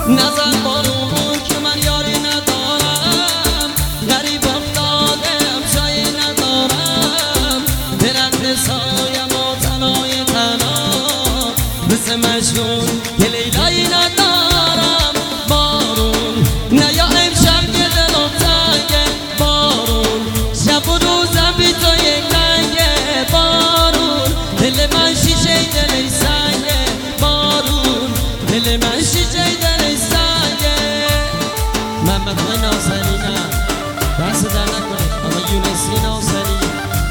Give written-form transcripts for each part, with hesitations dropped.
نزن بارون که من یاری ندارم، غریب افتادم جایی ندارم، درخت سایم و تنهای تنها، مثل مجنون یه لیلایی ندارم. بارون نیا امشب که دلم تنگه، بارون شب و روزم بی تو یک رنگه، بارون دل من شیشه دل سنگه، بارون دل من شیشه دل سنگه. محمد آقای ناصرینم دست در نکنه، آقای یونسی ناصری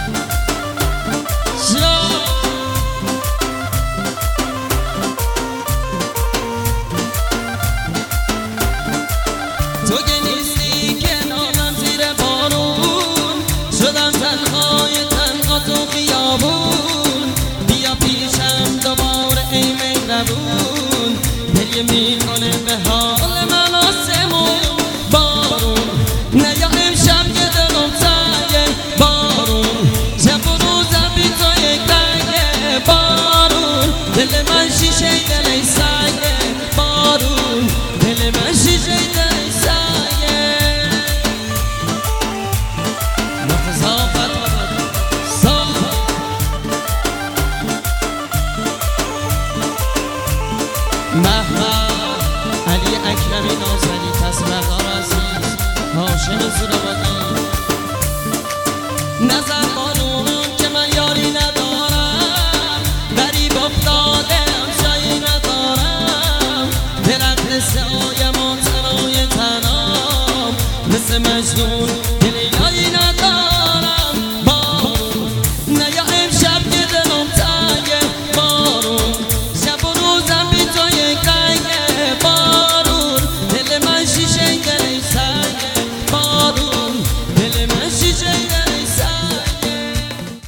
تو که نیستی کنارم زیر بارون، شدم تنهای تنها تو خیابون، بیا پیشم دوباره ای مهربون، دل میکنه به حال من آسمون. بارون نیا امشب که دلم تنگه، بارون شب و روزم بی تو یک رنگه، بارون دل من شیشه دل سنگه، بارون دل من شیشه دل سنگه. نفذافت صافت محمد علی اکرمی نازنی تصمقار عزیز هاشم زورآبادی. نظر بارون که من یاری ندارم، غریب افتادم جایی ندارم، درخت سایم و تنهای تنام، مثل مجنون